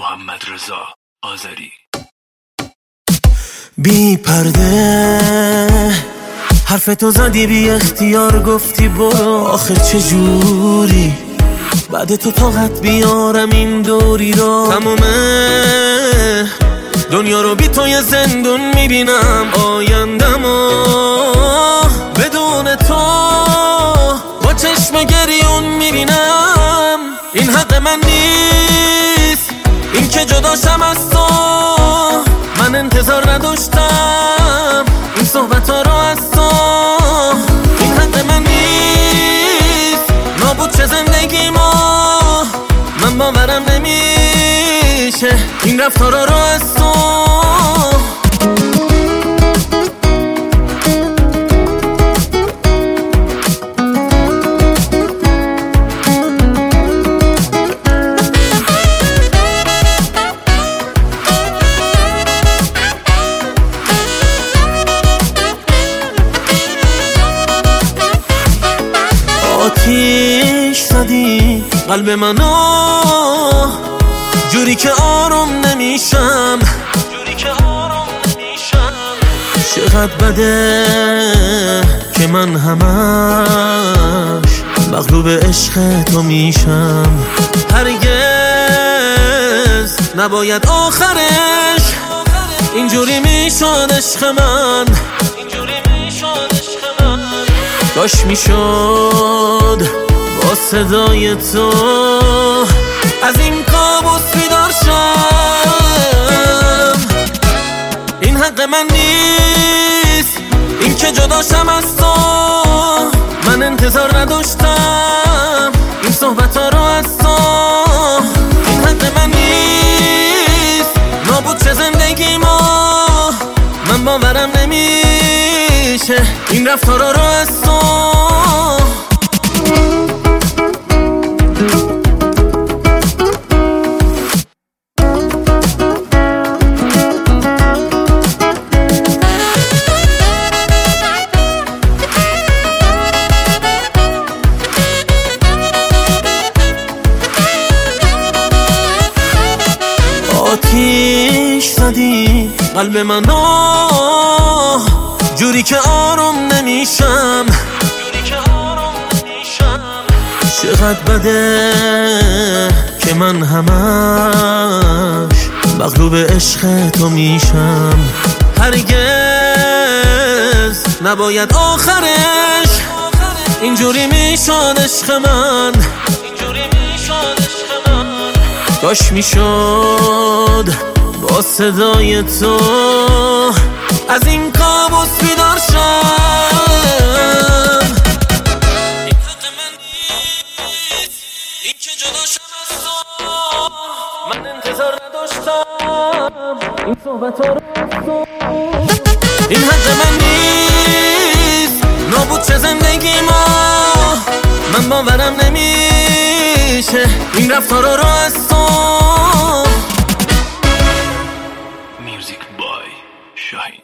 محمد رضا آذری. بی پرده حرف تو زدی، بی اختیار گفتی برو. آخر چجوری بعد تو طاقت بیارم این دوری رو؟ تمومه دنیا رو بی تو یه زندون میبینم، آیندمو بدون تو با چشم گریون میبینم. این حق من نیست، این که جداشم از تو. من انتظار نداشتم این صحبت ها رو از تو. این حق من نیست، نابود چه زندگی ما. من باورم نمیشه این رفتارا رو از تو. آتیش زدی قلب منو جوری که آروم نمیشم. چقدر بده که من همش مغلوب عشق تو میشم. هرگز نباید آخرش اینجوری میشد عشق من. کاش میشد با صدای تو از این کابوس بیدار شم. این حق من نیست، این که جداشم از تو. من انتظار نداشتم این صحبت ها رو از تو. این حق من نیست، نابود چه زندگی ما. من باورم نمیشه این رفتارا رو از تو. آتیش زدی قلب منو جوری که آروم نمیشم. چقدر بده که من همش مغلوب عشق تو میشم. هرگز نباید آخرش اینجوری میشد عشق من. کاش میشد با صدای تو از این کابوس بیدار شم. این حق من نیست، این که جداشم از تو. من انتظار نداشتم این صحبت ها رو از تو. این حق من نیست، نابود چه زندگی ما. من باورم نمیشه این رفتارا رو از تو. میوزیک بای شاهین.